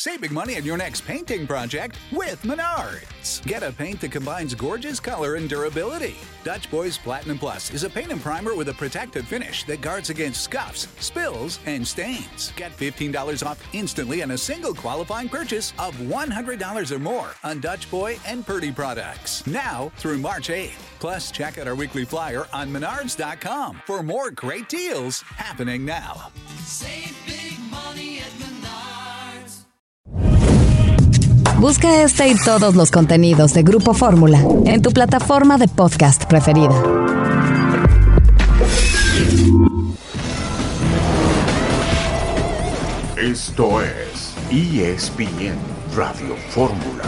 Save big money on your next painting project with Menards. Get a paint that combines gorgeous color and durability. Dutch Boys Platinum Plus is a paint and primer with a protective finish that guards against scuffs, spills, and stains. Get $15 off instantly on a single qualifying purchase of $100 or more on Dutch Boy and Purdy products. Now through March 8th. Plus, check out our weekly flyer on Menards.com for more great deals happening now. Save big money at Menards. Busca este y todos los contenidos de Grupo Fórmula en tu plataforma de podcast preferida. Esto es ESPN Radio Fórmula.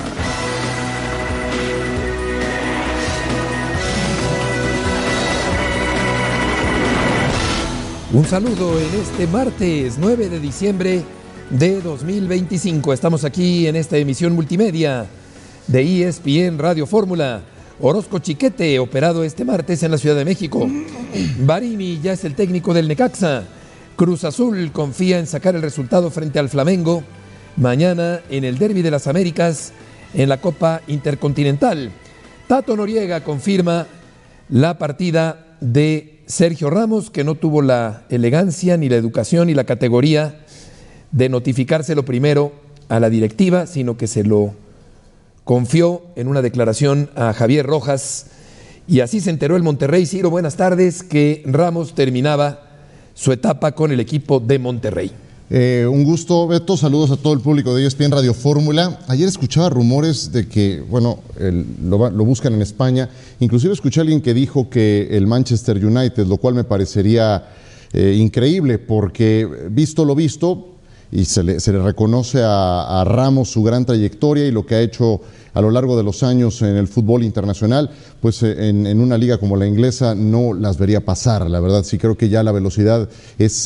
Un saludo en este martes 9 de diciembre de 2025. Estamos aquí en esta emisión multimedia de ESPN Radio Fórmula. Orozco Chiquete, operado este martes en la Ciudad de México. Barini ya es el técnico del Necaxa. Cruz Azul confía en sacar el resultado frente al Flamengo mañana en el Derbi de las Américas en la Copa Intercontinental. Tato Noriega confirma la partida de Sergio Ramos, que no tuvo la elegancia, ni la educación, ni la categoría de notificárselo primero a la directiva, sino que se lo confió en una declaración a Javier Rojas, y así se enteró el Monterrey. Ciro, buenas tardes, que Ramos terminaba su etapa con el equipo de Monterrey. Un gusto, Beto, saludos a todo el público de ESPN Radio Fórmula. Ayer escuchaba rumores de que, lo buscan en España, inclusive escuché a alguien que dijo que el Manchester United, lo cual me parecería increíble, porque visto lo visto, y se le reconoce a Ramos su gran trayectoria y lo que ha hecho a lo largo de los años en el fútbol internacional, pues en una liga como la inglesa no las vería pasar. La verdad, sí creo que ya la velocidad es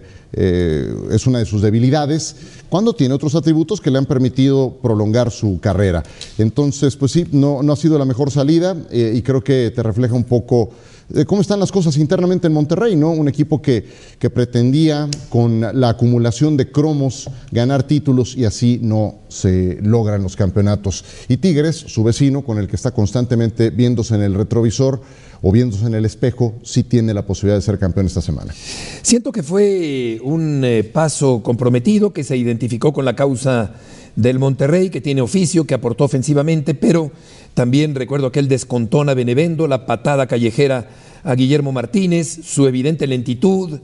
una de sus debilidades, cuando tiene otros atributos que le han permitido prolongar su carrera. Entonces, pues sí, no ha sido la mejor salida, y creo que te refleja un poco cómo están las cosas internamente en Monterrey, ¿no? Un equipo que pretendía, con la acumulación de cromos, ganar títulos, y así no se logran los campeonatos. Y Tigres, su vecino, con el que está constantemente viéndose en el retrovisor o viéndose en el espejo, sí tiene la posibilidad de ser campeón esta semana. Siento que fue un paso comprometido, que se identificó con la causa del Monterrey, que tiene oficio, que aportó ofensivamente, pero también recuerdo aquel descontón a Benevendo, la patada callejera a Guillermo Martínez, su evidente lentitud,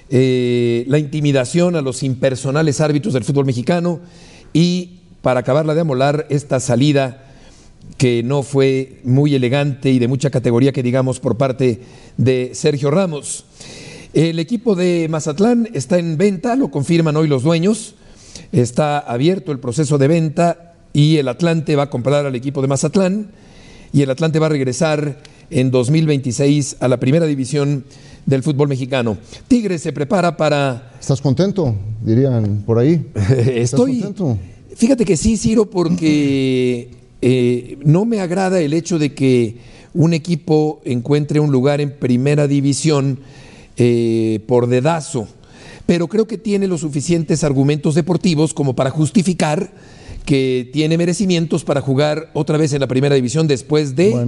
la intimidación a los impersonales árbitros del fútbol mexicano, y para acabarla de amolar, esta salida que no fue muy elegante y de mucha categoría, que digamos, por parte de Sergio Ramos. El equipo de Mazatlán está en venta, lo confirman hoy los dueños. Está abierto el proceso de venta y el Atlante va a comprar al equipo de Mazatlán, y el Atlante va a regresar en 2026 a la primera división del fútbol mexicano. Tigres se prepara para... ¿Estás contento? Dirían por ahí. Estoy contento. Fíjate que sí, Ciro, porque no me agrada el hecho de que un equipo encuentre un lugar en primera división por dedazo, pero creo que tiene los suficientes argumentos deportivos como para justificar que tiene merecimientos para jugar otra vez en la primera división después de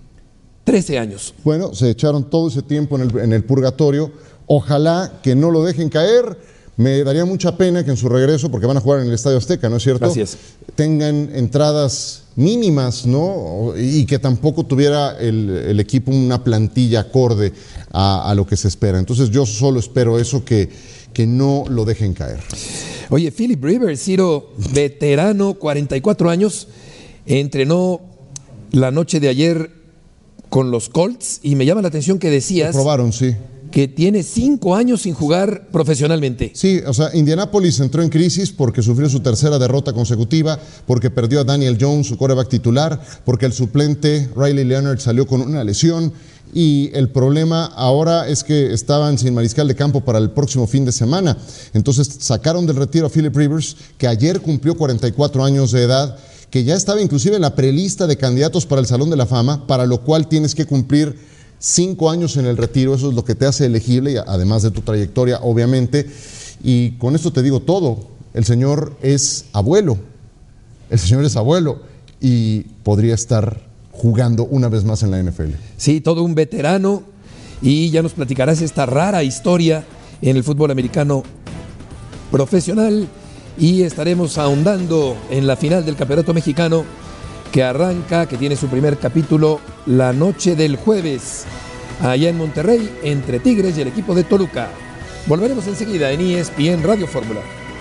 13 años. Bueno, se echaron todo ese tiempo en el purgatorio. Ojalá que no lo dejen caer. Me daría mucha pena que en su regreso, porque van a jugar en el Estadio Azteca, ¿no es cierto? Así es. Tengan entradas mínimas, ¿no? Y que tampoco tuviera el equipo una plantilla acorde a lo que se espera. Entonces yo solo espero eso, que no lo dejen caer. Oye, Philip Rivers, Ciro, veterano, 44 años, entrenó la noche de ayer con los Colts, y me llama la atención que decías... Lo probaron, sí. Que tiene 5 años sin jugar profesionalmente. Sí, o sea, Indianapolis entró en crisis porque sufrió su tercera derrota consecutiva, porque perdió a Daniel Jones, su quarterback titular, porque el suplente Riley Leonard salió con una lesión, y el problema ahora es que estaban sin mariscal de campo para el próximo fin de semana. Entonces sacaron del retiro a Philip Rivers, que ayer cumplió 44 años de edad, que ya estaba inclusive en la prelista de candidatos para el Salón de la Fama, para lo cual tienes que cumplir 5 años en el retiro. Eso es lo que te hace elegible, y además de tu trayectoria, obviamente. Y con esto te digo todo. El señor es abuelo. El señor es abuelo y podría estar jugando una vez más en la NFL. Sí, todo un veterano, y ya nos platicarás esta rara historia en el fútbol americano profesional, y estaremos ahondando en la final del Campeonato Mexicano que arranca, que tiene su primer capítulo la noche del jueves allá en Monterrey, entre Tigres y el equipo de Toluca. Volveremos enseguida en ESPN Radio Fórmula.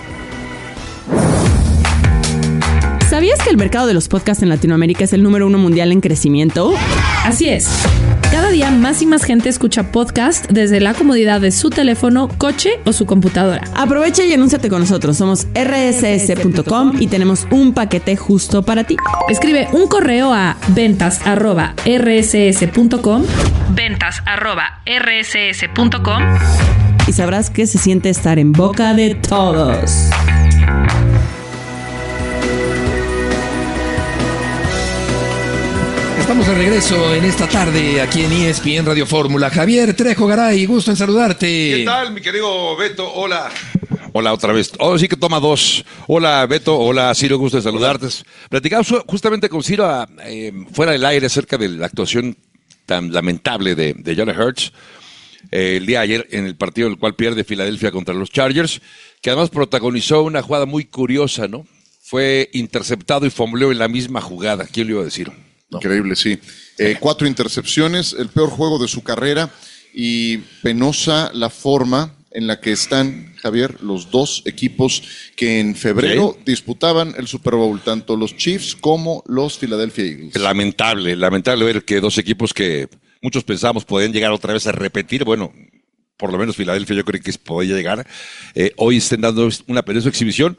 ¿Sabías que el mercado de los podcasts en Latinoamérica es el número 1 mundial en crecimiento? Así es. Cada día más y más gente escucha podcast desde la comodidad de su teléfono, coche o su computadora. Aprovecha y anúnciate con nosotros. Somos rss.com y tenemos un paquete justo para ti. Escribe un correo a ventas@rss.com y sabrás que se siente estar en boca de todos. Estamos de regreso en esta tarde aquí en ESPN Radio Fórmula. Javier Trejo Garay, gusto en saludarte. ¿Qué tal, mi querido Beto? Hola. Hola otra vez. Oh, sí que toma dos. Hola, Beto. Hola, Ciro. Gusto en saludarte. Platicamos justamente con Ciro fuera del aire acerca de la actuación tan lamentable de Jalen Hurts el día de ayer en el partido en el cual pierde Filadelfia contra los Chargers, que además protagonizó una jugada muy curiosa, ¿no? Fue interceptado y fumbleó en la misma jugada. ¿Quién le iba a decir? No. Increíble, sí. 4 intercepciones, el peor juego de su carrera, y penosa la forma en la que están, Javier, los dos equipos que en febrero disputaban el Super Bowl, tanto los Chiefs como los Philadelphia Eagles. Lamentable ver que dos equipos que muchos pensábamos podían llegar otra vez a repetir, bueno, por lo menos Filadelfia yo creo que podía llegar, hoy estén dando una penosa exhibición.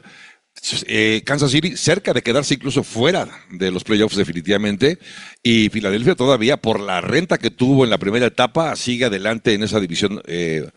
Kansas City cerca de quedarse incluso fuera de los playoffs definitivamente, y Filadelfia todavía por la renta que tuvo en la primera etapa sigue adelante en esa división de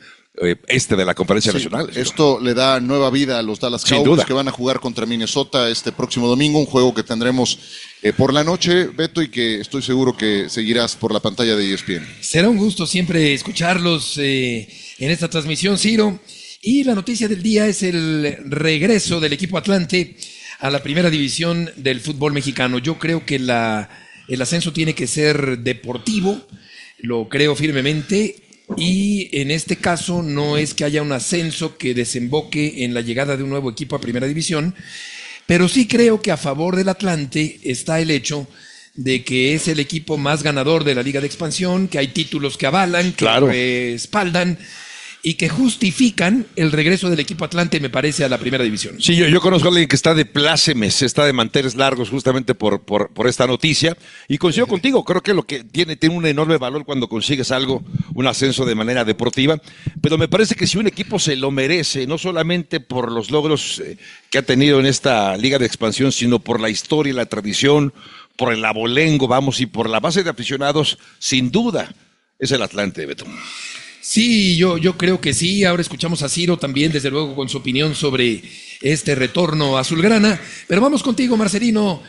la Conferencia Nacional. Esto le da nueva vida a los Dallas Cowboys, que van a jugar contra Minnesota este próximo domingo, un juego que tendremos por la noche, Beto, y que estoy seguro que seguirás por la pantalla de ESPN. Será un gusto siempre escucharlos en esta transmisión, Ciro. Y la noticia del día es el regreso del equipo Atlante a la primera división del fútbol mexicano. Yo creo que el ascenso tiene que ser deportivo, lo creo firmemente, y en este caso no es que haya un ascenso que desemboque en la llegada de un nuevo equipo a primera división, pero sí creo que a favor del Atlante está el hecho de que es el equipo más ganador de la Liga de Expansión, que hay títulos que avalan, que respaldan y que justifican el regreso del equipo Atlante, me parece, a la primera división. Sí, yo conozco a alguien que está de plácemes, está de manteles largos justamente por esta noticia, y coincido contigo, creo que lo que tiene un enorme valor cuando consigues algo, un ascenso de manera deportiva, pero me parece que si un equipo se lo merece, no solamente por los logros que ha tenido en esta Liga de Expansión, sino por la historia y la tradición, por el abolengo, y por la base de aficionados, sin duda, es el Atlante, Beto. Sí, yo creo que sí. Ahora escuchamos a Ciro también, desde luego, con su opinión sobre este retorno azulgrana. Pero vamos contigo, Marcelino,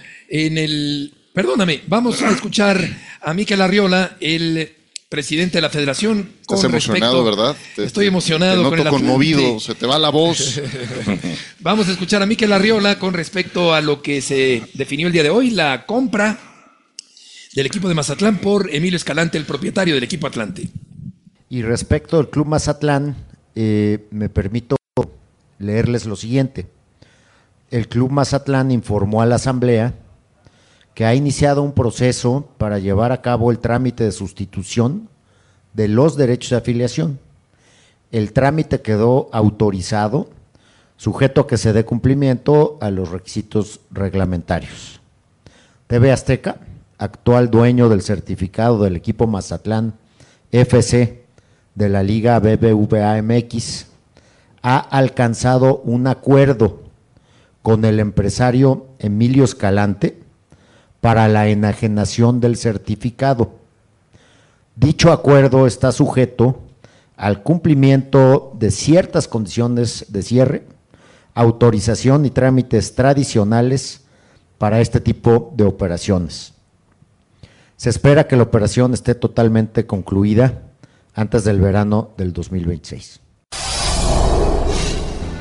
vamos a escuchar a Mikel Arriola, el presidente de la federación. Estás emocionado, ¿verdad? Estoy emocionado. Te noto conmovido, se te va la voz. Vamos a escuchar a Mikel Arriola con respecto a lo que se definió el día de hoy, la compra del equipo de Mazatlán por Emilio Escalante, el propietario del equipo Atlante. Y respecto al Club Mazatlán, me permito leerles lo siguiente. El Club Mazatlán informó a la Asamblea que ha iniciado un proceso para llevar a cabo el trámite de sustitución de los derechos de afiliación. El trámite quedó autorizado, sujeto a que se dé cumplimiento a los requisitos reglamentarios. TV Azteca, actual dueño del certificado del equipo Mazatlán FC, de la Liga BBVA MX, ha alcanzado un acuerdo con el empresario Emilio Escalante para la enajenación del certificado. Dicho acuerdo está sujeto al cumplimiento de ciertas condiciones de cierre, autorización y trámites tradicionales para este tipo de operaciones. Se espera que la operación esté totalmente concluida antes del verano del 2026.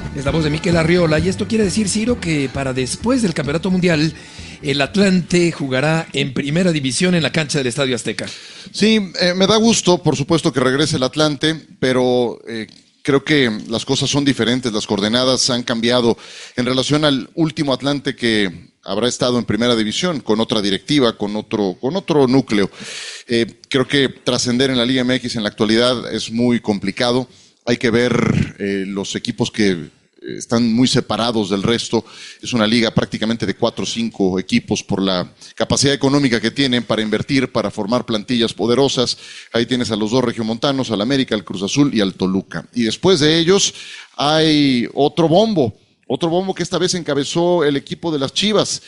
Es la voz de Mikel Arriola y esto quiere decir, Ciro, que para después del Campeonato Mundial el Atlante jugará en primera división en la cancha del Estadio Azteca. Sí, me da gusto, por supuesto, que regrese el Atlante, pero creo que las cosas son diferentes, las coordenadas han cambiado en relación al último Atlante que habrá estado en primera división, con otra directiva, con otro núcleo. Creo que trascender en la Liga MX en la actualidad es muy complicado. Hay que ver los equipos que están muy separados del resto. Es una liga prácticamente de 4 o 5 equipos por la capacidad económica que tienen para invertir, para formar plantillas poderosas. Ahí tienes a los 2 regiomontanos, al América, al Cruz Azul y al Toluca. Y después de ellos hay otro bombo que esta vez encabezó el equipo de las Chivas,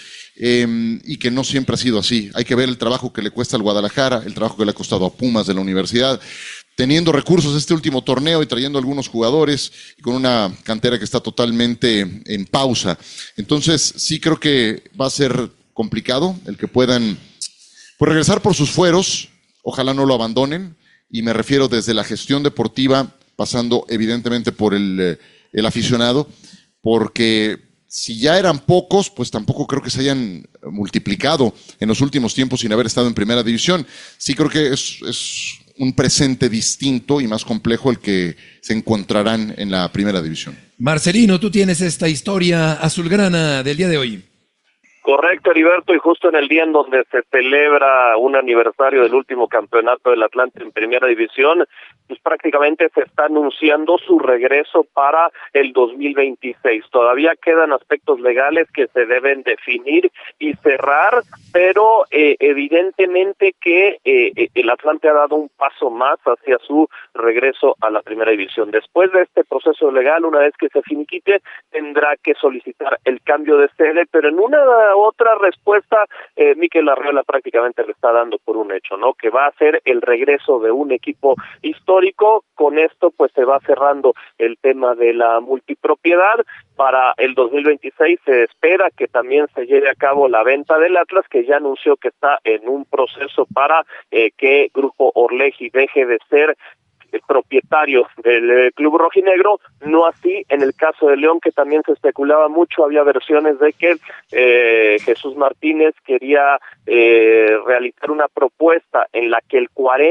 y que no siempre ha sido así. Hay que ver el trabajo que le cuesta al Guadalajara, el trabajo que le ha costado a Pumas de la universidad, teniendo recursos este último torneo y trayendo algunos jugadores y con una cantera que está totalmente en pausa. Entonces sí creo que va a ser complicado el que puedan regresar por sus fueros. Ojalá no lo abandonen, y me refiero desde la gestión deportiva, pasando evidentemente por el aficionado, porque si ya eran pocos, pues tampoco creo que se hayan multiplicado en los últimos tiempos sin haber estado en primera división. Sí creo que es un presente distinto y más complejo el que se encontrarán en la primera división. Marcelino, tú tienes esta historia azulgrana del día de hoy. Correcto, Heriberto, y justo en el día en donde se celebra un aniversario del último campeonato del Atlante en primera división, pues prácticamente se está anunciando su regreso para el 2026. Todavía quedan aspectos legales que se deben definir y cerrar, pero evidentemente que el Atlante ha dado un paso más hacia su regreso a la primera división. Después de este proceso legal, una vez que se finiquite, tendrá que solicitar el cambio de sede, pero en una otra respuesta, Mikel Arriola prácticamente le está dando por un hecho, ¿no? Que va a ser el regreso de un equipo histórico. Con esto pues se va cerrando el tema de la multipropiedad. Para el 2026 se espera que también se lleve a cabo la venta del Atlas, que ya anunció que está en un proceso para que Grupo Orleji deje de ser el propietario del club rojinegro. No así en el caso de León, que también se especulaba mucho. Había versiones de que Jesús Martínez quería realizar una propuesta en la que el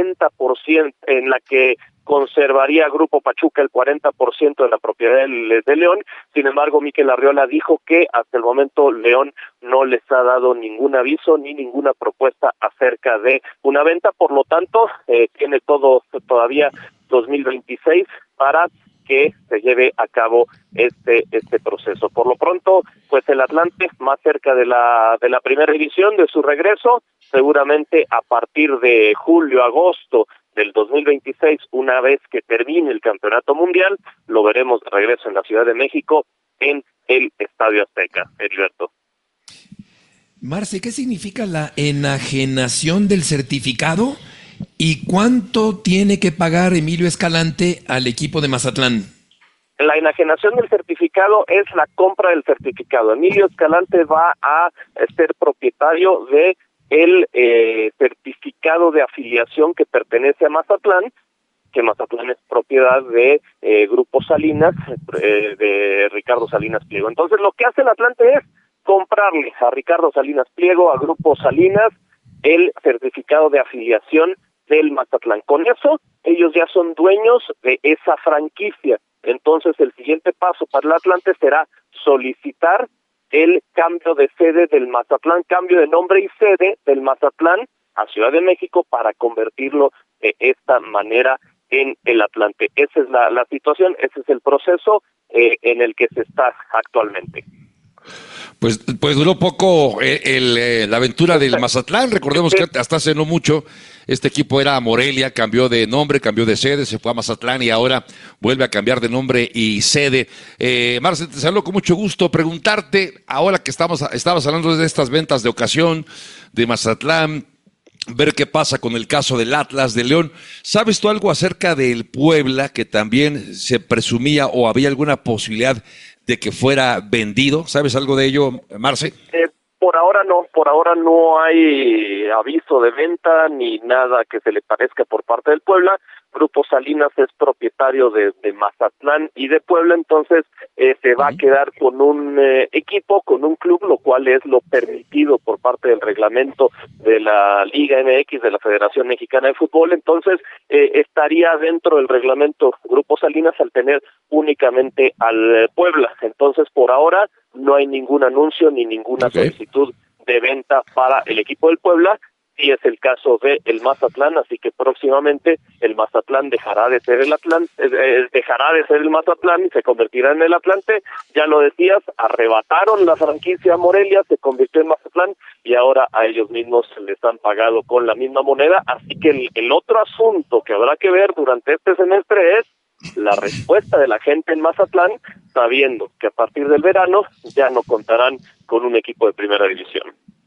40%, en la que conservaría Grupo Pachuca el 40% de la propiedad de León. Sin embargo, Mikel Arriola dijo que hasta el momento León no les ha dado ningún aviso ni ninguna propuesta acerca de una venta. Por lo tanto, tiene todavía 2026 para que se lleve a cabo este proceso. Por lo pronto, pues el Atlante más cerca de la primera división, de su regreso, seguramente a partir de julio, agosto del 2026, una vez que termine el Campeonato Mundial, lo veremos de regreso en la Ciudad de México, en el Estadio Azteca. Heriberto. Marce, ¿qué significa la enajenación del certificado y cuánto tiene que pagar Emilio Escalante al equipo de Mazatlán? La enajenación del certificado es la compra del certificado. Emilio Escalante va a ser propietario de el certificado de afiliación que pertenece a Mazatlán, que Mazatlán es propiedad de Grupo Salinas, de Ricardo Salinas Pliego. Entonces lo que hace el Atlante es comprarle a Ricardo Salinas Pliego, a Grupo Salinas, el certificado de afiliación del Mazatlán. Con eso, ellos ya son dueños de esa franquicia. Entonces el siguiente paso para el Atlante será solicitar el cambio de sede del Mazatlán, cambio de nombre y sede del Mazatlán a Ciudad de México para convertirlo de esta manera en el Atlante. Esa es la situación, ese es el proceso en el que se está actualmente. Pues duró poco la aventura del Mazatlán. Recordemos que hasta hace no mucho este equipo era Morelia, cambió de nombre, cambió de sede, se fue a Mazatlán y ahora vuelve a cambiar de nombre y sede. Marce, te saludo con mucho gusto. Preguntarte, ahora que estabas hablando de estas ventas de ocasión de Mazatlán, ver qué pasa con el caso del Atlas de León. ¿Sabes tú algo acerca del Puebla, que también se presumía o había alguna posibilidad de que fuera vendido? ¿Sabes algo de ello, Marce? Por ahora no hay aviso de venta ni nada que se le parezca por parte del Puebla. Grupo Salinas es propietario de Mazatlán y de Puebla, entonces se va a quedar con un equipo, con un club, lo cual es lo permitido por parte del reglamento de la Liga MX, de la Federación Mexicana de Fútbol. Entonces estaría dentro del reglamento Grupo Salinas al tener únicamente al Puebla. Entonces por ahora no hay ningún anuncio ni ninguna solicitud de venta para el equipo del Puebla. Sí es el caso de el Mazatlán, así que próximamente el Mazatlán dejará de ser el Mazatlán y se convertirá en el Atlante. Ya lo decías, arrebataron la franquicia a Morelia, se convirtió en Mazatlán y ahora a ellos mismos les han pagado con la misma moneda, así que el otro asunto que habrá que ver durante este semestre es la respuesta de la gente en Mazatlán, sabiendo que a partir del verano ya no contarán con un equipo de primera división.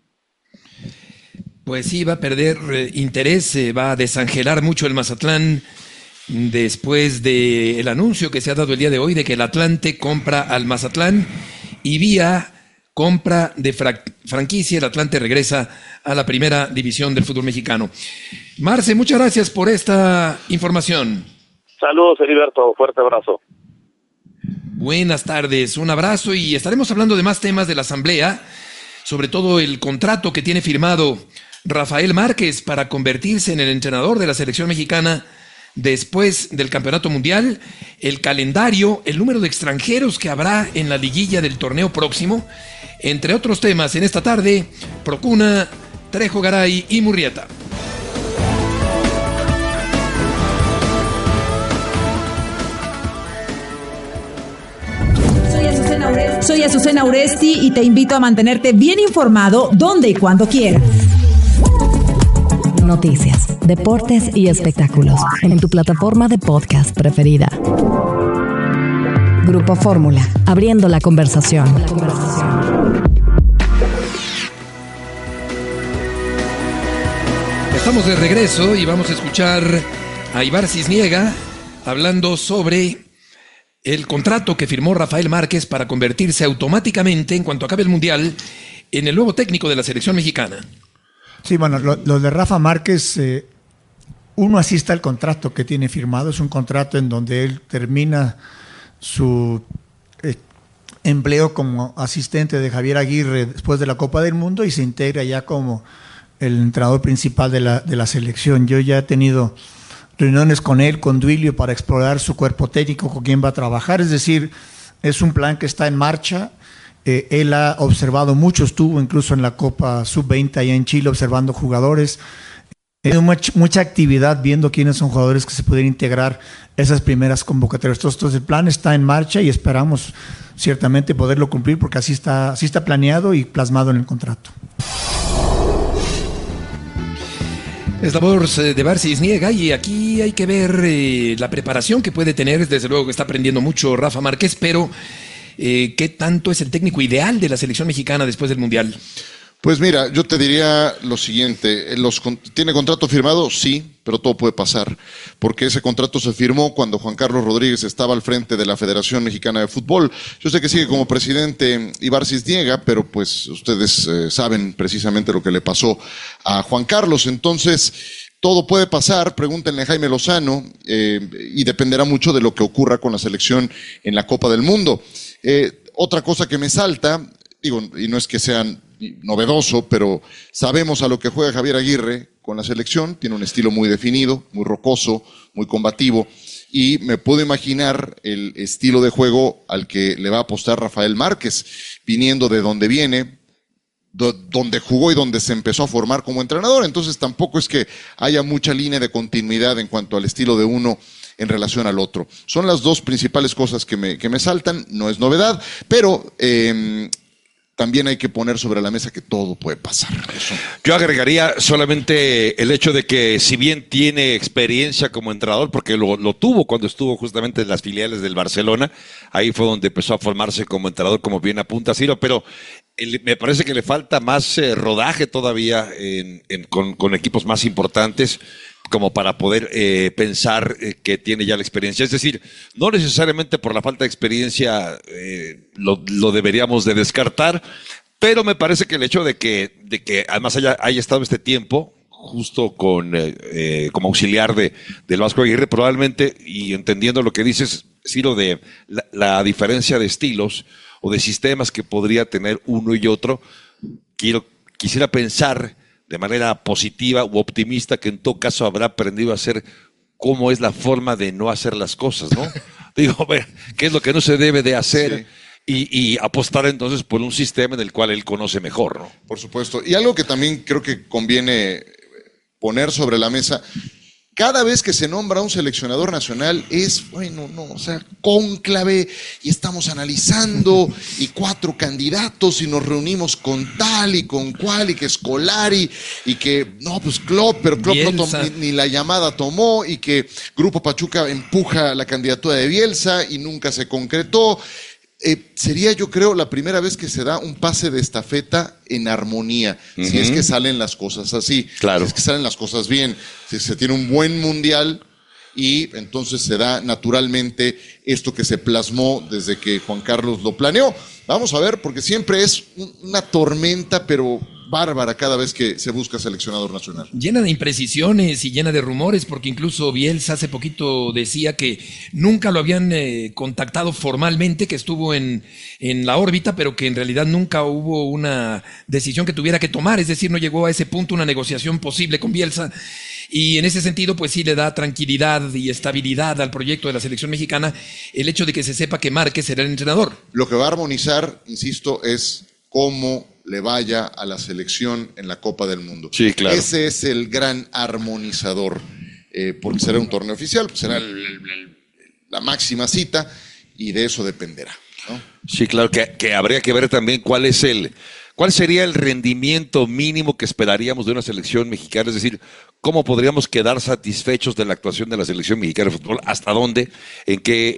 Pues sí, va a perder interés, va a desangelar mucho el Mazatlán después del anuncio que se ha dado el día de hoy de que el Atlante compra al Mazatlán y vía compra de franquicia el Atlante regresa a la primera división del fútbol mexicano. Marce, muchas gracias por esta información. Saludos, Heriberto, fuerte abrazo. Buenas tardes, un abrazo y estaremos hablando de más temas de la Asamblea, sobre todo el contrato que tiene firmado Rafael Márquez para convertirse en el entrenador de la selección mexicana después del Campeonato Mundial, el calendario, el número de extranjeros que habrá en la liguilla del torneo próximo, entre otros temas en esta tarde, Procuna, Trejo Garay y Murrieta. Soy Azucena Uresti y te invito a mantenerte bien informado donde y cuando quieras. Noticias, deportes y espectáculos en tu plataforma de podcast preferida. Grupo Fórmula, abriendo la conversación. Estamos de regreso y vamos a escuchar a Ibar Cisniega hablando sobre el contrato que firmó Rafael Márquez para convertirse automáticamente, en cuanto acabe el Mundial, en el nuevo técnico de la selección mexicana. Sí, bueno, lo de Rafa Márquez, uno asiste al contrato que tiene firmado, es un contrato en donde él termina su empleo como asistente de Javier Aguirre después de la Copa del Mundo y se integra ya como el entrenador principal de la selección. Yo ya he tenido reuniones con él, con Duilio, para explorar su cuerpo técnico, con quién va a trabajar, es decir, es un plan que está en marcha. Él ha observado mucho, estuvo incluso en la Copa Sub-20 allá en Chile observando jugadores. Tiene mucha actividad viendo quiénes son jugadores que se pueden integrar esas primeras convocatorias. Entonces el plan está en marcha y esperamos ciertamente poderlo cumplir porque así está planeado y plasmado en el contrato. Es la voz de Ibar Cisniega y aquí hay que ver la preparación que puede tener. Desde luego que está aprendiendo mucho Rafa Márquez, pero ¿qué tanto es el técnico ideal de la selección mexicana después del Mundial? Pues mira, yo te diría lo siguiente, ¿tiene contrato firmado? Sí, pero todo puede pasar, porque ese contrato se firmó cuando Juan Carlos Rodríguez estaba al frente de la Federación Mexicana de Fútbol. Yo sé que sigue como presidente Ibar Cisniega, pero pues ustedes saben precisamente lo que le pasó a Juan Carlos, entonces todo puede pasar, pregúntenle a Jaime Lozano, y dependerá mucho de lo que ocurra con la selección en la Copa del Mundo. Otra cosa que me salta, digo, y no es que sean novedoso, pero sabemos a lo que juega Javier Aguirre con la selección, tiene un estilo muy definido, muy rocoso, muy combativo, y me puedo imaginar el estilo de juego al que le va a apostar Rafael Márquez, viniendo de donde viene, donde jugó y donde se empezó a formar como entrenador, entonces tampoco es que haya mucha línea de continuidad en cuanto al estilo de uno en relación al otro. Son las dos principales cosas que me saltan, no es novedad, pero también hay que poner sobre la mesa que todo puede pasar. Eso. Yo agregaría solamente el hecho de que si bien tiene experiencia como entrenador, porque lo tuvo cuando estuvo justamente en las filiales del Barcelona, ahí fue donde empezó a formarse como entrenador, como bien apunta Ciro, pero me parece que le falta más rodaje todavía con equipos más importantes, como para poder pensar que tiene ya la experiencia. Es decir, no necesariamente por la falta de experiencia lo deberíamos de descartar, Pero me parece que el hecho de que además haya estado este tiempo justo con como auxiliar del Vasco Aguirre, probablemente, y entendiendo lo que dices, Ciro, de la diferencia de estilos o de sistemas que podría tener uno y otro, quisiera pensar de manera positiva u optimista que en todo caso habrá aprendido a hacer cómo es la forma de no hacer las cosas, ¿no? Digo, qué es lo que no se debe de hacer. Sí. Y apostar entonces por un sistema en el cual él conoce mejor, ¿no? Por supuesto. Y algo que también creo que conviene poner sobre la mesa, cada vez que se nombra un seleccionador nacional es, cónclave y estamos analizando y 4 candidatos y nos reunimos con tal y con cual y que Scolari y que, Klopp, pero Klopp ni la llamada tomó y que Grupo Pachuca empuja la candidatura de Bielsa y nunca se concretó. Sería, yo creo, la primera vez que se da un pase de estafeta en armonía, si es que salen las cosas así, claro. Si es que salen las cosas bien, si se tiene un buen mundial y entonces se da naturalmente esto que se plasmó desde que Juan Carlos lo planeó. Vamos a ver, porque siempre es una tormenta, pero bárbara cada vez que se busca seleccionador nacional. Llena de imprecisiones y llena de rumores, porque incluso Bielsa hace poquito decía que nunca lo habían contactado formalmente, que estuvo en la órbita, pero que en realidad nunca hubo una decisión que tuviera que tomar, es decir, no llegó a ese punto una negociación posible con Bielsa. Y en ese sentido, pues sí le da tranquilidad y estabilidad al proyecto de la selección mexicana el hecho de que se sepa que Márquez será el entrenador. Lo que va a armonizar, insisto, es cómo le vaya a la selección en la Copa del Mundo. Sí, claro. Ese es el gran armonizador, porque será un torneo oficial, será la máxima cita y de eso dependerá, ¿no? Sí, claro, que habría que ver también cuál sería el rendimiento mínimo que esperaríamos de una selección mexicana, es decir, cómo podríamos quedar satisfechos de la actuación de la selección mexicana de fútbol, hasta dónde, en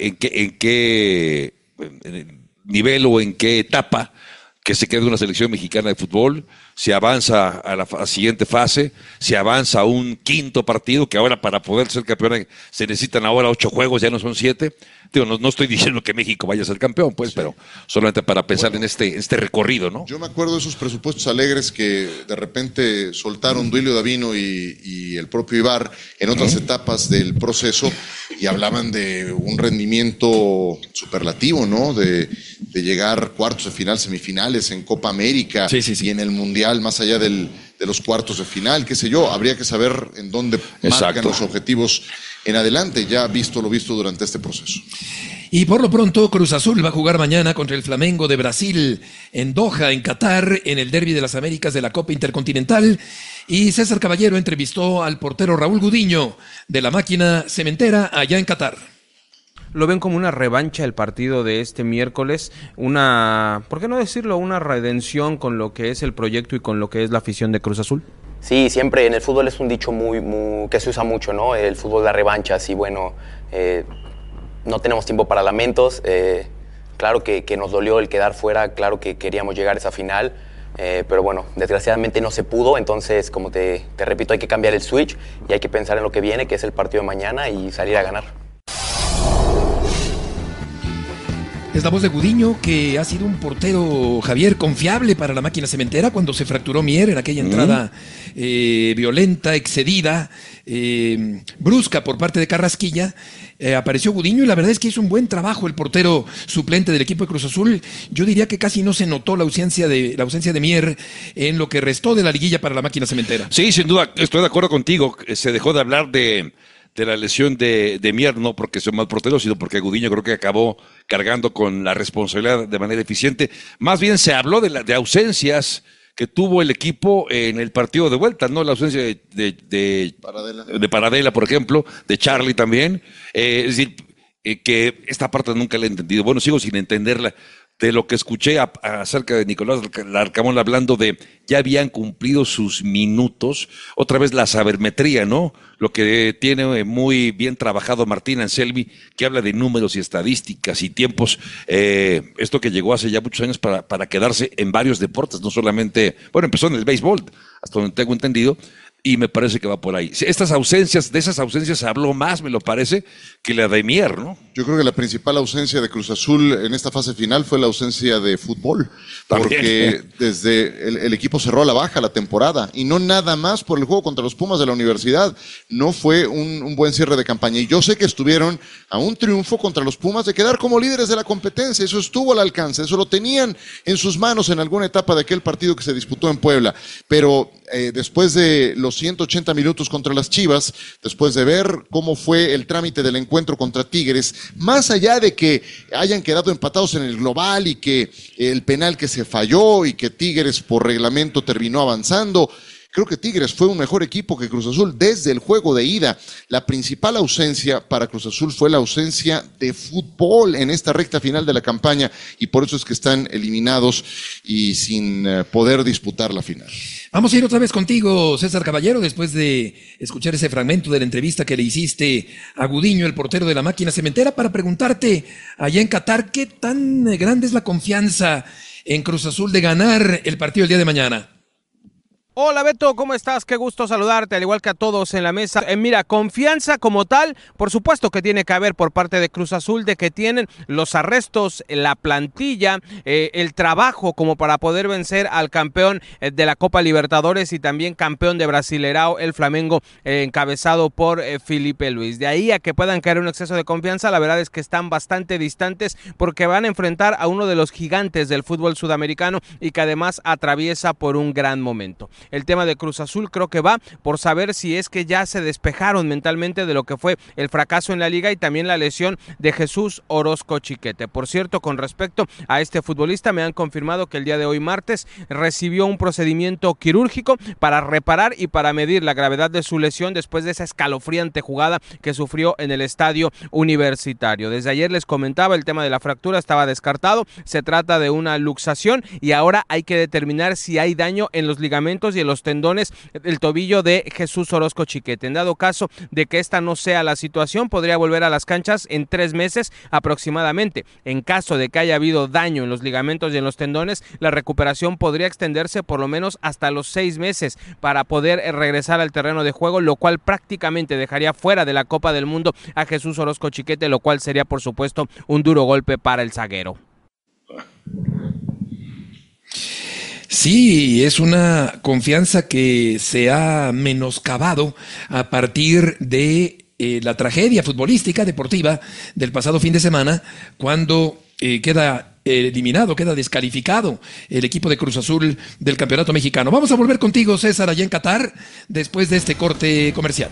qué nivel o en qué etapa que se quede una selección mexicana de fútbol, si avanza a la siguiente fase, si avanza a un quinto partido, que ahora para poder ser campeón se necesitan ahora 8 juegos, ya no son 7. Digo, no estoy diciendo que México vaya a ser campeón, pues, sí, pero solamente para pensar en este recorrido, ¿no? Yo me acuerdo de esos presupuestos alegres que de repente soltaron Duilio Davino y el propio Ibar en otras etapas del proceso y hablaban de un rendimiento superlativo, ¿no? De llegar cuartos de final, semifinales en Copa América y en el Mundial, más allá de los cuartos de final, qué sé yo. Habría que saber en dónde marcan los objetivos en adelante, ya visto lo visto durante este proceso. Y por lo pronto, Cruz Azul va a jugar mañana contra el Flamengo de Brasil en Doha, en Qatar, en el Derbi de las Américas de la Copa Intercontinental. Y César Caballero entrevistó al portero Raúl Gudiño de la Máquina Cementera allá en Qatar. ¿Lo ven como una revancha el partido de este miércoles? ¿Por qué no decirlo? Una redención con lo que es el proyecto y con lo que es la afición de Cruz Azul. Sí, siempre en el fútbol es un dicho muy que se usa mucho, ¿no? El fútbol da revanchas y bueno, no tenemos tiempo para lamentos. Claro que nos dolió el quedar fuera, claro que queríamos llegar a esa final, pero bueno, desgraciadamente no se pudo. Entonces, como te repito, hay que cambiar el switch y hay que pensar en lo que viene, que es el partido de mañana y salir a ganar. Es la voz de Gudiño, que ha sido un portero, Javier, confiable para la Máquina Cementera cuando se fracturó Mier en aquella entrada violenta, excedida, brusca por parte de Carrasquilla. Apareció Gudiño y la verdad es que hizo un buen trabajo el portero suplente del equipo de Cruz Azul. Yo diría que casi no se notó la ausencia de Mier en lo que restó de la liguilla para la Máquina Cementera. Sí, sin duda, estoy de acuerdo contigo. Se dejó de hablar de la lesión de Mier, no porque sea un mal portero, sino porque Gudiño creo que acabó cargando con la responsabilidad de manera eficiente. Más bien se habló de ausencias que tuvo el equipo en el partido de vuelta, ¿no? La ausencia de Paradela, por ejemplo, de Charlie también. Es decir, que esta parte nunca la he entendido. Bueno, sigo sin entenderla. De lo que escuché acerca de Nicolás Larcamón hablando de ya habían cumplido sus minutos, otra vez la sabermetría, ¿no? Lo que tiene muy bien trabajado Martín Anselmi, que habla de números y estadísticas y tiempos, esto que llegó hace ya muchos años para quedarse en varios deportes, no solamente, bueno, empezó en el béisbol, hasta donde tengo entendido, y me parece que va por ahí. De esas ausencias se habló más, me lo parece, que la de Mier, ¿no? Yo creo que la principal ausencia de Cruz Azul en esta fase final fue la ausencia de fútbol, porque desde el equipo cerró a la baja la temporada, y no nada más por el juego contra los Pumas de la Universidad. No fue un buen cierre de campaña, y yo sé que estuvieron a un triunfo contra los Pumas de quedar como líderes de la competencia. Eso estuvo al alcance, eso lo tenían en sus manos en alguna etapa de aquel partido que se disputó en Puebla, pero después de los 180 minutos contra las Chivas, después de ver cómo fue el trámite del encuentro contra Tigres, más allá de que hayan quedado empatados en el global y que el penal que se falló y que Tigres por reglamento terminó avanzando, creo que Tigres fue un mejor equipo que Cruz Azul desde el juego de ida. La principal ausencia para Cruz Azul fue la ausencia de fútbol en esta recta final de la campaña, y por eso es que están eliminados y sin poder disputar la final. Vamos a ir otra vez contigo, César Caballero, después de escuchar ese fragmento de la entrevista que le hiciste a Gudiño, el portero de la Máquina Cementera, para preguntarte allá en Qatar, ¿qué tan grande es la confianza en Cruz Azul de ganar el partido el día de mañana? Hola Beto, ¿cómo estás? Qué gusto saludarte, al igual que a todos en la mesa. Mira, confianza como tal, por supuesto que tiene que haber por parte de Cruz Azul, de que tienen los arrestos, la plantilla, el trabajo como para poder vencer al campeón de la Copa Libertadores y también campeón de Brasileirao, el Flamengo, encabezado por Felipe Luis. De ahí a que puedan caer un exceso de confianza, la verdad es que están bastante distantes, porque van a enfrentar a uno de los gigantes del fútbol sudamericano y que además atraviesa por un gran momento. El tema de Cruz Azul creo que va por saber si es que ya se despejaron mentalmente de lo que fue el fracaso en la liga y también la lesión de Jesús Orozco Chiquete. Por cierto, con respecto a este futbolista, me han confirmado que el día de hoy martes recibió un procedimiento quirúrgico para reparar y para medir la gravedad de su lesión después de esa escalofriante jugada que sufrió en el estadio Universitario. Desde ayer les comentaba, el tema de la fractura estaba descartado, se trata de una luxación y ahora hay que determinar si hay daño en los ligamentos y en los tendones del tobillo de Jesús Orozco Chiquete. En dado caso de que esta no sea la situación, podría volver a las canchas en 3 meses aproximadamente. En caso de que haya habido daño en los ligamentos y en los tendones, la recuperación podría extenderse por lo menos hasta los 6 meses para poder regresar al terreno de juego, lo cual prácticamente dejaría fuera de la Copa del Mundo a Jesús Orozco Chiquete, lo cual sería por supuesto un duro golpe para el zaguero. Sí, es una confianza que se ha menoscabado a partir de la tragedia futbolística, deportiva del pasado fin de semana, cuando queda eliminado, queda descalificado el equipo de Cruz Azul del Campeonato Mexicano. Vamos a volver contigo, César, allá en Qatar, después de este corte comercial.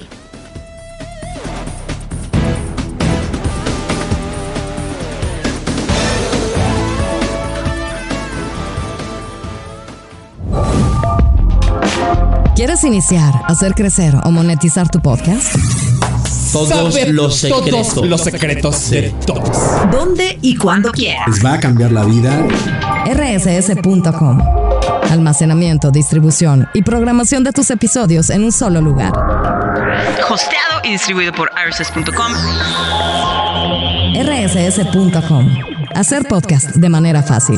¿Quieres iniciar, hacer crecer o monetizar tu podcast? Todos los secretos de todos. ¿Dónde y cuándo quieras? Les va a cambiar la vida. rss.com. Almacenamiento, distribución y programación de tus episodios en un solo lugar. Hosteado y distribuido por rss.com. rss.com. Hacer podcast de manera fácil.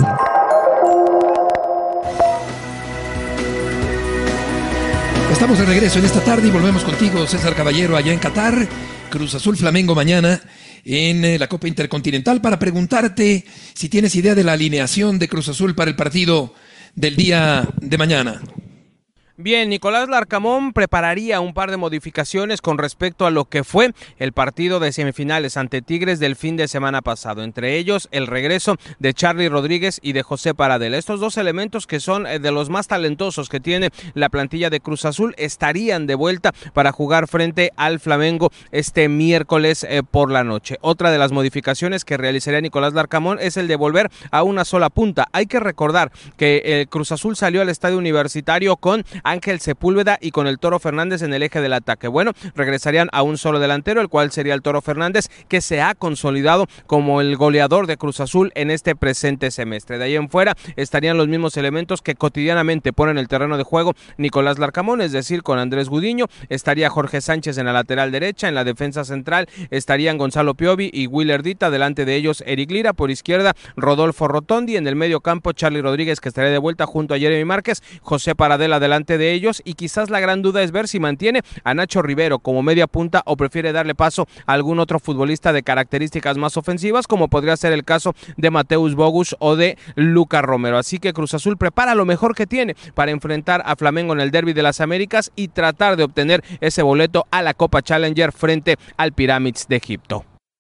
Estamos de regreso en esta tarde y volvemos contigo, César Caballero, allá en Qatar. Cruz Azul Flamengo mañana en la Copa Intercontinental, para preguntarte si tienes idea de la alineación de Cruz Azul para el partido del día de mañana. Bien, Nicolás Larcamón prepararía un par de modificaciones con respecto a lo que fue el partido de semifinales ante Tigres del fin de semana pasado. Entre ellos, el regreso de Charly Rodríguez y de José Paradela. Estos dos elementos, que son de los más talentosos que tiene la plantilla de Cruz Azul, estarían de vuelta para jugar frente al Flamengo este miércoles por la noche. Otra de las modificaciones que realizaría Nicolás Larcamón es el de volver a una sola punta. Hay que recordar que Cruz Azul salió al estadio Universitario con Ángel Sepúlveda y con el Toro Fernández en el eje del ataque. Bueno, regresarían a un solo delantero, el cual sería el Toro Fernández, que se ha consolidado como el goleador de Cruz Azul en este presente semestre. De ahí en fuera estarían los mismos elementos que cotidianamente ponen el terreno de juego Nicolás Larcamón, es decir, con Andrés Gudiño, estaría Jorge Sánchez en la lateral derecha, en la defensa central estarían Gonzalo Piovi y Willer Dita, delante de ellos Eric Lira, por izquierda Rodolfo Rotondi, en el medio campo Charly Rodríguez, que estaría de vuelta junto a Jeremy Márquez, José Paradela delante parte de ellos, y quizás la gran duda es ver si mantiene a Nacho Rivero como media punta o prefiere darle paso a algún otro futbolista de características más ofensivas, como podría ser el caso de Mateus Bogusch o de Lucas Romero. Así que Cruz Azul prepara lo mejor que tiene para enfrentar a Flamengo en el Derbi de las Américas y tratar de obtener ese boleto a la Copa Challenger frente al Pyramids de Egipto.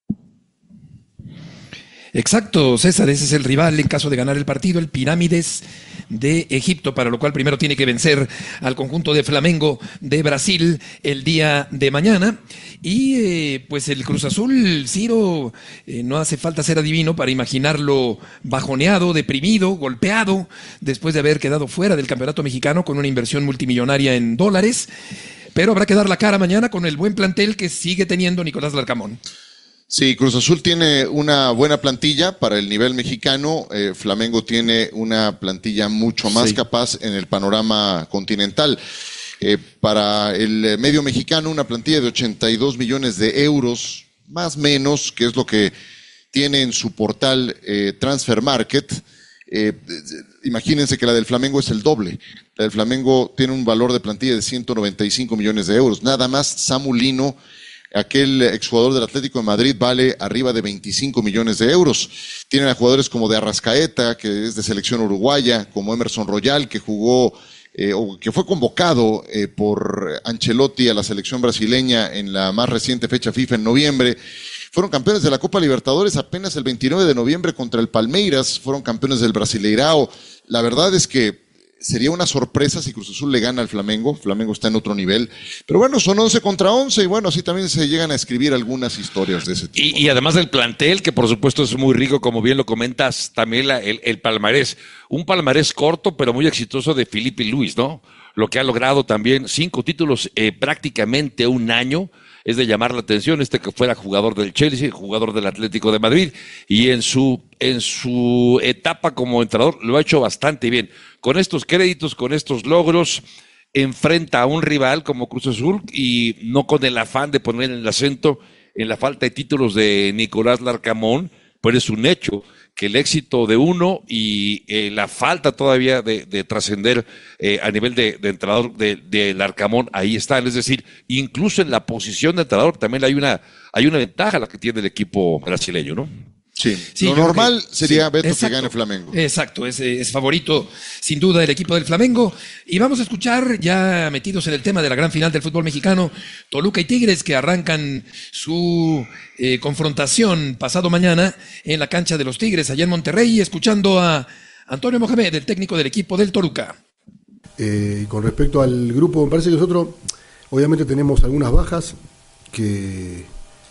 Exacto, César, ese es el rival en caso de ganar el partido, el Pirámides de Egipto, para lo cual primero tiene que vencer al conjunto de Flamengo de Brasil el día de mañana. Y pues el Cruz Azul, Ciro, no hace falta ser adivino para imaginarlo bajoneado, deprimido, golpeado, después de haber quedado fuera del campeonato mexicano con una inversión multimillonaria en dólares. Pero habrá que dar la cara mañana con el buen plantel que sigue teniendo Nicolás Larcamón. Sí, Cruz Azul tiene una buena plantilla para el nivel mexicano. Flamengo tiene una plantilla mucho más capaz en el panorama continental. Para el medio mexicano, una plantilla de 82 millones de euros, más o menos, que es lo que tiene en su portal Transfer Market. Imagínense que la del Flamengo es el doble. La del Flamengo tiene un valor de plantilla de 195 millones de euros. Nada más Samu Lino, aquel exjugador del Atlético de Madrid, vale arriba de 25 millones de euros. Tienen a jugadores como de Arrascaeta, que es de selección uruguaya, como Emerson Royal, que jugó o que fue convocado por Ancelotti a la selección brasileña en la más reciente fecha FIFA en noviembre. Fueron campeones de la Copa Libertadores apenas el 29 de noviembre contra el Palmeiras, fueron campeones del Brasileirao. La verdad es que sería una sorpresa si Cruz Azul le gana al Flamengo. Flamengo está en otro nivel. Pero bueno, son 11 contra 11 y bueno, así también se llegan a escribir algunas historias de ese tipo. Y además del plantel, que por supuesto es muy rico, como bien lo comentas, también el palmarés. Un palmarés corto, pero muy exitoso de Filipe Luis, ¿no? Lo que ha logrado también 5 títulos prácticamente un año. Es de llamar la atención que fuera jugador del Chelsea, jugador del Atlético de Madrid, y en su etapa como entrenador lo ha hecho bastante bien. Con estos créditos, con estos logros, enfrenta a un rival como Cruz Azul y no con el afán de poner el acento en la falta de títulos de Nicolás Larcamón, pues es un hecho que el éxito de uno y la falta todavía de trascender a nivel de entrenador de Larcamón, ahí están. Es decir, incluso en la posición de entrenador también hay una ventaja la que tiene el equipo brasileño, ¿no? Sí, lo normal sería Beto que gane Flamengo. Exacto, es favorito sin duda el equipo del Flamengo. Y vamos a escuchar, ya metidos en el tema de la gran final del fútbol mexicano, Toluca y Tigres, que arrancan su confrontación pasado mañana en la cancha de los Tigres allá en Monterrey, escuchando a Antonio Mohamed, el técnico del equipo del Toluca. Con respecto al grupo, me parece que nosotros obviamente tenemos algunas bajas que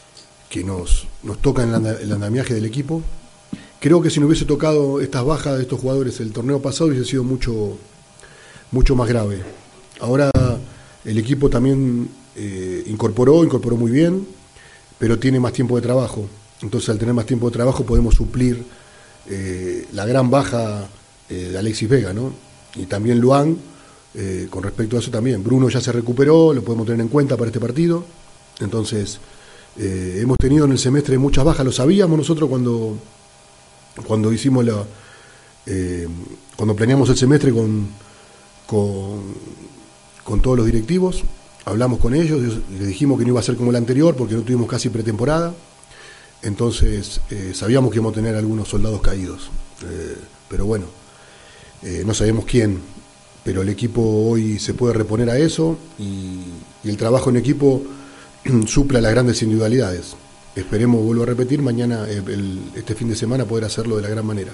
nos tocan el andamiaje del equipo. Creo que si no hubiese tocado estas bajas de estos jugadores el torneo pasado hubiese sido mucho más grave. Ahora el equipo también incorporó muy bien, pero tiene más tiempo de trabajo. Entonces al tener más tiempo de trabajo podemos suplir la gran baja de Alexis Vega, ¿no? Y también Luan, con respecto a eso también. Bruno ya se recuperó, lo podemos tener en cuenta para este partido. Entonces hemos tenido en el semestre muchas bajas, lo sabíamos nosotros cuando hicimos cuando planeamos el semestre con todos los directivos, hablamos con ellos, les dijimos que no iba a ser como el anterior porque no tuvimos casi pretemporada, entonces sabíamos que íbamos a tener algunos soldados caídos, pero bueno, no sabemos quién, pero el equipo hoy se puede reponer a eso y el trabajo en equipo supla las grandes individualidades. Esperemos, vuelvo a repetir, mañana, este fin de semana, poder hacerlo de la gran manera.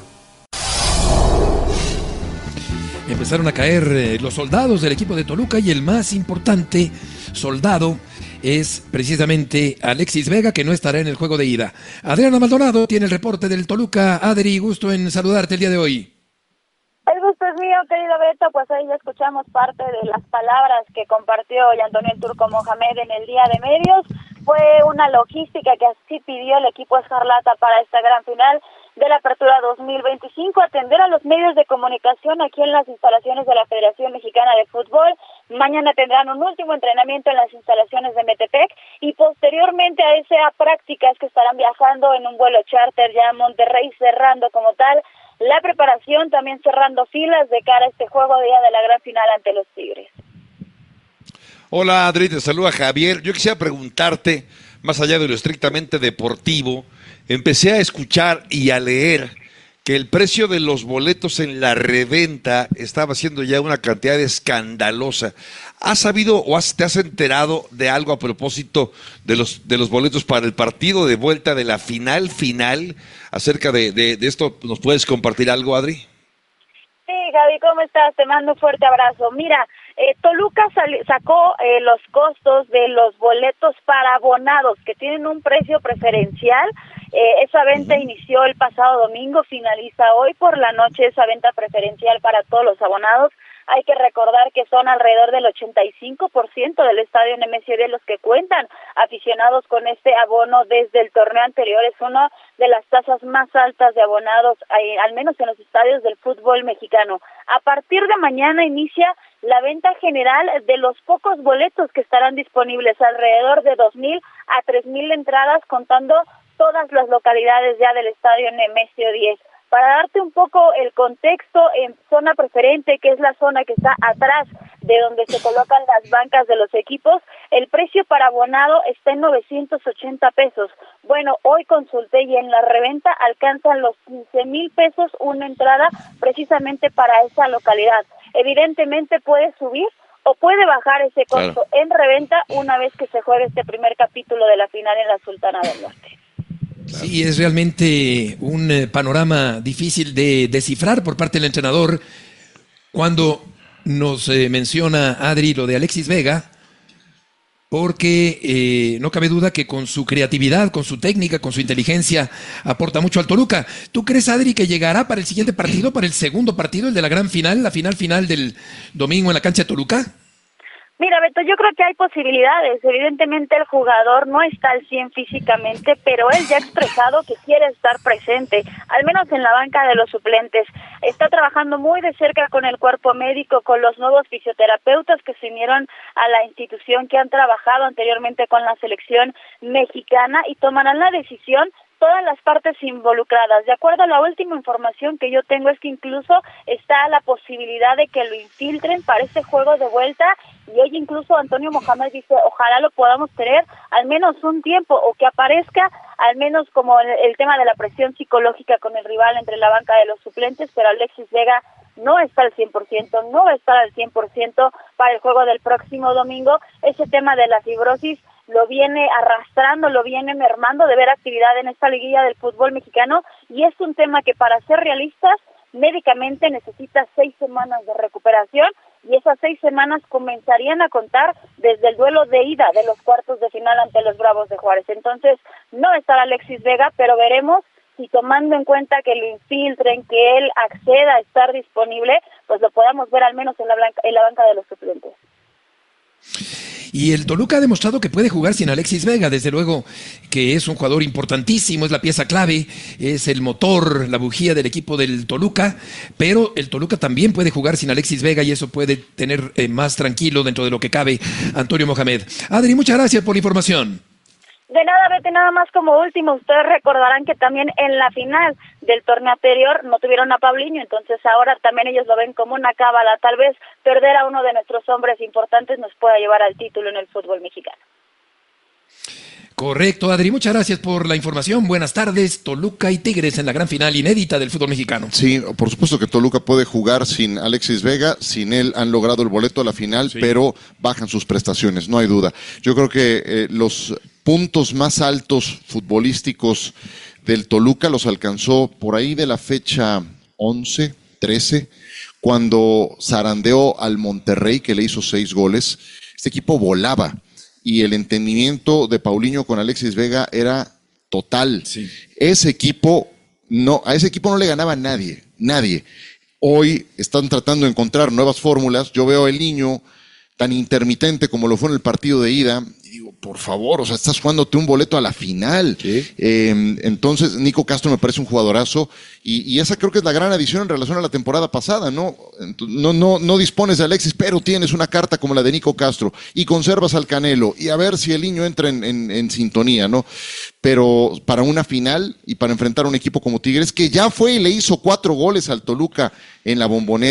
Empezaron a caer los soldados del equipo de Toluca y el más importante soldado es precisamente Alexis Vega, que no estará en el juego de ida. Adriana Maldonado tiene el reporte del Toluca. Adri, gusto en saludarte el día de hoy. El gusto es mío, querido Beto, pues ahí ya escuchamos parte de las palabras que compartió Antonio el Turco Mohamed en el día de medios. Fue una logística que así pidió el equipo escarlata para esta gran final de la Apertura 2025, atender a los medios de comunicación aquí en las instalaciones de la Federación Mexicana de Fútbol. Mañana tendrán un último entrenamiento en las instalaciones de Metepec y posteriormente a esa prácticas que estarán viajando en un vuelo charter ya a Monterrey, cerrando como tal la preparación, también cerrando filas de cara a este juego día de la gran final ante los Tigres. Hola Adri, te saluda Javier. Yo quisiera preguntarte, más allá de lo estrictamente deportivo, empecé a escuchar y a leer que el precio de los boletos en la reventa estaba siendo ya una cantidad escandalosa. ¿Has sabido o te has enterado de algo a propósito de los boletos para el partido de vuelta de la final acerca de esto? ¿Nos puedes compartir algo, Adri? Sí, Gaby, ¿cómo estás? Te mando un fuerte abrazo. Mira, Toluca sacó los costos de los boletos para abonados, que tienen un precio preferencial. Esa venta inició el pasado domingo, finaliza hoy por la noche esa venta preferencial para todos los abonados. Hay que recordar que son alrededor del 85% del estadio MSD los que cuentan aficionados con este abono desde el torneo anterior. Es una de las tasas más altas de abonados, al menos en los estadios del fútbol mexicano. A partir de mañana inicia la venta general de los pocos boletos que estarán disponibles, alrededor de 2,000 a 3,000 entradas, contando todas las localidades ya del estadio Nemesio 10. Para darte un poco el contexto, en zona preferente, que es la zona que está atrás de donde se colocan las bancas de los equipos, el precio para abonado está en 980 pesos. Bueno, hoy consulté y en la reventa alcanzan los 15,000 pesos una entrada precisamente para esa localidad. Evidentemente puede subir o puede bajar ese costo en reventa una vez que se juegue este primer capítulo de la final en la Sultana del Norte. Sí, es realmente un panorama difícil de descifrar por parte del entrenador. Cuando nos menciona Adri lo de Alexis Vega, porque no cabe duda que con su creatividad, con su técnica, con su inteligencia, aporta mucho al Toluca. ¿Tú crees, Adri, que llegará para el siguiente partido, para el segundo partido, el de la gran final, la final del domingo en la cancha de Toluca? Mira, Beto, yo creo que hay posibilidades. Evidentemente el jugador no está al 100 físicamente, pero él ya ha expresado que quiere estar presente, al menos en la banca de los suplentes. Está trabajando muy de cerca con el cuerpo médico, con los nuevos fisioterapeutas que se unieron a la institución, que han trabajado anteriormente con la selección mexicana, y tomarán la decisión todas las partes involucradas. De acuerdo a la última información que yo tengo, es que incluso está la posibilidad de que lo infiltren para ese juego de vuelta, y hoy incluso Antonio Mohamed dice, ojalá lo podamos tener al menos un tiempo, o que aparezca al menos como el tema de la presión psicológica con el rival entre la banca de los suplentes, pero Alexis Vega no está al 100%, no va a estar al 100% para el juego del próximo domingo. Ese tema de la fibrosis lo viene arrastrando, lo viene mermando de ver actividad en esta liguilla del fútbol mexicano, y es un tema que, para ser realistas, médicamente necesita 6 semanas de recuperación, y esas 6 semanas comenzarían a contar desde el duelo de ida de los cuartos de final ante los Bravos de Juárez. Entonces, no estará Alexis Vega, pero veremos si, tomando en cuenta que lo infiltren, que él acceda a estar disponible, pues lo podamos ver al menos en la banca de los suplentes. Y el Toluca ha demostrado que puede jugar sin Alexis Vega, desde luego que es un jugador importantísimo, es la pieza clave, es el motor, la bujía del equipo del Toluca, pero el Toluca también puede jugar sin Alexis Vega, y eso puede tener más tranquilo, dentro de lo que cabe, Antonio Mohamed. Adri, muchas gracias por la información. De nada, vete, nada más como último. Ustedes recordarán que también en la final del torneo anterior no tuvieron a Paulinho, entonces ahora también ellos lo ven como una cábala. Tal vez perder a uno de nuestros hombres importantes nos pueda llevar al título en el fútbol mexicano. Correcto, Adri, muchas gracias por la información. Buenas tardes. Toluca y Tigres en la gran final inédita del fútbol mexicano. Sí, por supuesto que Toluca puede jugar sin Alexis Vega, sin él han logrado el boleto a la final, pero bajan sus prestaciones, no hay duda. Yo creo que los puntos más altos futbolísticos del Toluca los alcanzó por ahí de la fecha 11, 13, cuando zarandeó al Monterrey, que le hizo 6 goles. Este equipo volaba, y el entendimiento de Paulinho con Alexis Vega era total. Sí. A ese equipo no le ganaba nadie. Hoy están tratando de encontrar nuevas fórmulas. Yo veo el niño tan intermitente como lo fue en el partido de ida, y digo, por favor, o sea, estás jugándote un boleto a la final. Sí. Entonces, Nico Castro me parece un jugadorazo, y esa creo que es la gran adición en relación a la temporada pasada, ¿no? No dispones de Alexis, pero tienes una carta como la de Nico Castro, y conservas al Canelo, y a ver si el niño entra en sintonía, ¿no? Pero para una final y para enfrentar a un equipo como Tigres, que ya fue y le hizo 4 goles al Toluca en la Bombonera,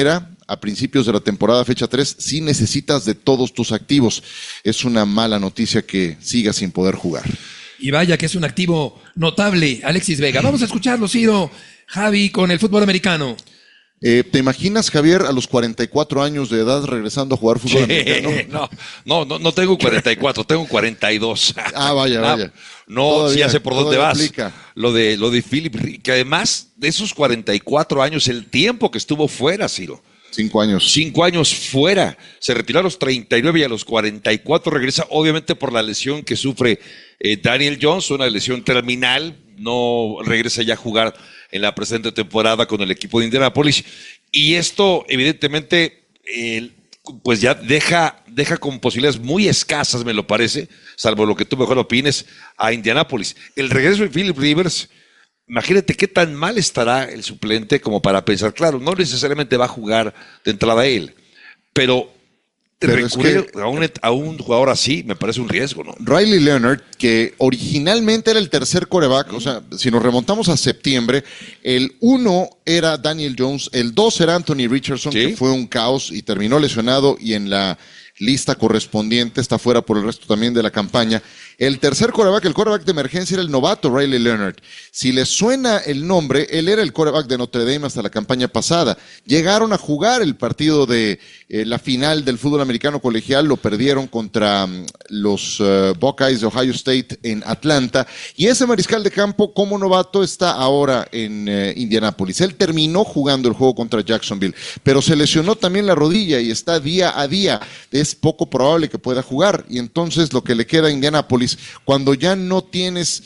a principios de la temporada fecha 3, sí necesitas de todos tus activos. Es una mala noticia que siga sin poder jugar. Y vaya que es un activo notable, Alexis Vega. Vamos a escucharlo, Ciro, Javi, con el fútbol americano. ¿Te imaginas, Javier, a los 44 años de edad regresando a jugar fútbol americano? No tengo 44, tengo 42. Vaya. No, Todavía, sí ya sé por dónde vas. Aplica. Lo de Philip, que además de esos 44 años, el tiempo que estuvo fuera, Ciro. 5 años. 5 años fuera. Se retiró a los 39 y a los 44 regresa, obviamente por la lesión que sufre Daniel Jones, una lesión terminal. No regresa ya a jugar en la presente temporada con el equipo de Indianapolis. Y esto, evidentemente, pues ya deja con posibilidades muy escasas, me lo parece, salvo lo que tú mejor opines, a Indianapolis. El regreso de Philip Rivers, imagínate qué tan mal estará el suplente como para pensar, claro, no necesariamente va a jugar de entrada él, pero recurrir a un jugador así me parece un riesgo, ¿no? Riley Leonard, que originalmente era el tercer quarterback, o sea, si nos remontamos a septiembre, el 1 era Daniel Jones, el 2 era Anthony Richardson, que fue un caos y terminó lesionado y en la lista correspondiente está fuera por el resto también de la campaña. El tercer quarterback, el quarterback de emergencia, era el novato Riley Leonard. Si les suena el nombre, él era el quarterback de Notre Dame hasta la campaña pasada. Llegaron a jugar el partido de la final del fútbol americano colegial, lo perdieron contra los Buckeyes de Ohio State en Atlanta, y ese mariscal de campo como novato está ahora en Indianapolis. Él terminó jugando el juego contra Jacksonville, pero se lesionó también la rodilla y está día a día. Es poco probable que pueda jugar, y entonces lo que le queda a Indianapolis, cuando ya no tienes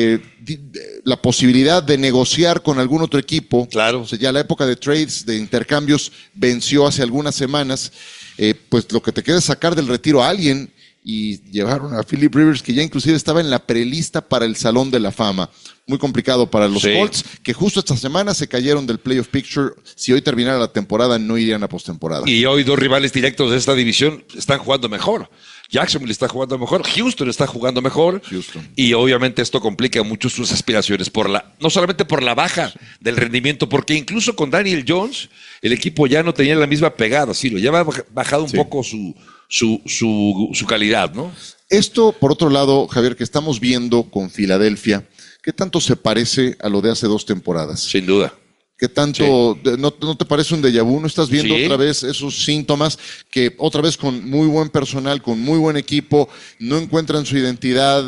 la posibilidad de negociar con algún otro equipo, claro, o sea, ya la época de trades, de intercambios, venció hace algunas semanas, pues lo que te queda es sacar del retiro a alguien, y llevaron a Philip Rivers, que ya inclusive estaba en la prelista para el Salón de la Fama. Muy complicado para los Colts, que justo esta semana se cayeron del playoff picture. Si hoy terminara la temporada, no irían a postemporada. Y hoy dos rivales directos de esta división están jugando mejor. Jacksonville está jugando mejor, Houston está jugando mejor. Y obviamente esto complica mucho sus aspiraciones, no solamente por la baja del rendimiento, porque incluso con Daniel Jones, el equipo ya no tenía la misma pegada, Ciro, ya ha bajado un poco su calidad, ¿no? Esto, por otro lado, Javier, que estamos viendo con Filadelfia, ¿qué tanto se parece a lo de hace 2 temporadas? Sin duda. ¿Qué tanto, ¿no te parece un déjà vu? ¿No estás viendo otra vez esos síntomas que otra vez con muy buen personal, con muy buen equipo, no encuentran su identidad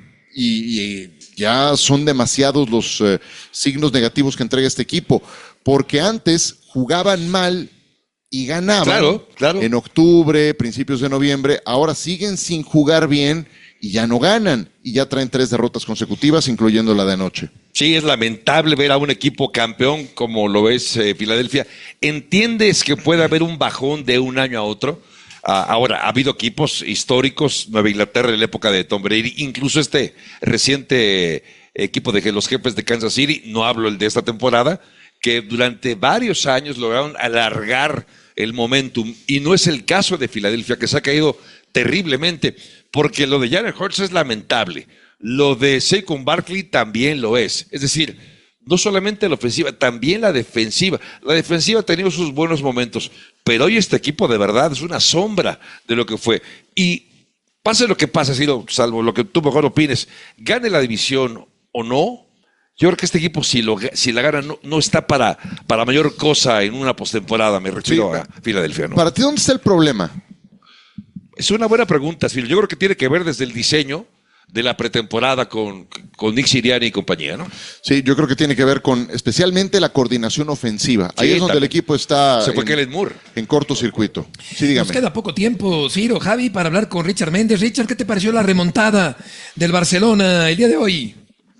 y ya son demasiados los signos negativos que entrega este equipo? Porque antes jugaban mal y ganaban en octubre, principios de noviembre, ahora siguen sin jugar bien y ya no ganan, y ya traen 3 derrotas consecutivas, incluyendo la de anoche. Sí, es lamentable ver a un equipo campeón como lo es Filadelfia. ¿Entiendes que puede haber un bajón de un año a otro? Ahora, ha habido equipos históricos, Nueva Inglaterra en la época de Tom Brady, incluso este reciente equipo de los Jefes de Kansas City, no hablo el de esta temporada, que durante varios años lograron alargar el momentum, y no es el caso de Filadelfia, que se ha caído terriblemente, porque lo de Jalen Hurts es lamentable, lo de Saquon Barkley también lo es decir, no solamente la ofensiva, también la defensiva. La defensiva ha tenido sus buenos momentos, pero hoy este equipo de verdad es una sombra de lo que fue, y pase lo que pase, Ciro, salvo lo que tú mejor opines, gane la división o no, yo creo que este equipo, si la gana, no está para mayor cosa en una postemporada, me refiero a Filadelfia, ¿no? ¿Para ti dónde está el problema? Es una buena pregunta, Ciro. Yo creo que tiene que ver desde el diseño de la pretemporada con Nick Sirianni y compañía, ¿no? Sí, yo creo que tiene que ver con especialmente la coordinación ofensiva. Ahí es donde el equipo está en cortocircuito. Sí, dígame. Nos queda poco tiempo, Ciro, Javi, para hablar con Richard Méndez. Richard, ¿qué te pareció la remontada del Barcelona el día de hoy?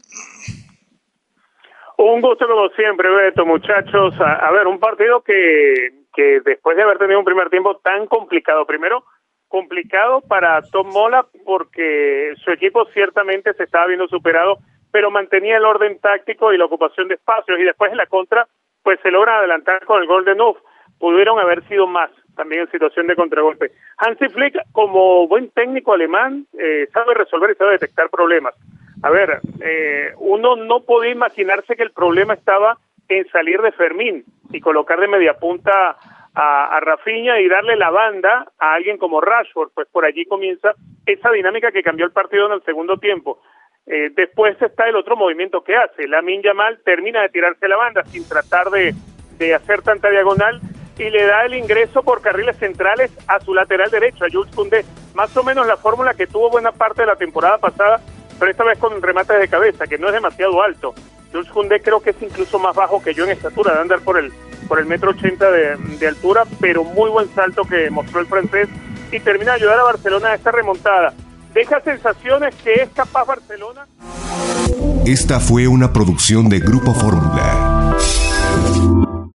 Un gusto como siempre, Beto, muchachos. A ver, un partido que después de haber tenido un primer tiempo tan complicado, primero complicado para Tom Mola porque su equipo ciertamente se estaba viendo superado, pero mantenía el orden táctico y la ocupación de espacios, y después en la contra pues se logra adelantar con el gol de Nuff. Pudieron haber sido más también en situación de contragolpe. Hansi Flick, como buen técnico alemán, sabe resolver y sabe detectar problemas. A ver, uno no podía imaginarse que el problema estaba en salir de Fermín y colocar de media punta a Rafinha y darle la banda a alguien como Rashford, pues por allí comienza esa dinámica que cambió el partido en el segundo tiempo. Después está el otro movimiento que hace. Lamine Yamal termina de tirarse la banda sin tratar de hacer tanta diagonal y le da el ingreso por carriles centrales a su lateral derecho, a Jules Koundé. Más o menos la fórmula que tuvo buena parte de la temporada pasada, pero esta vez con remates de cabeza, que no es demasiado alto. Jules Koundé creo que es incluso más bajo que yo en estatura, de andar por el 1,80 m de altura, pero muy buen salto que mostró el francés y termina de ayudar a Barcelona a esta remontada. Deja sensaciones que es capaz Barcelona. Esta fue una producción de Grupo Fórmula.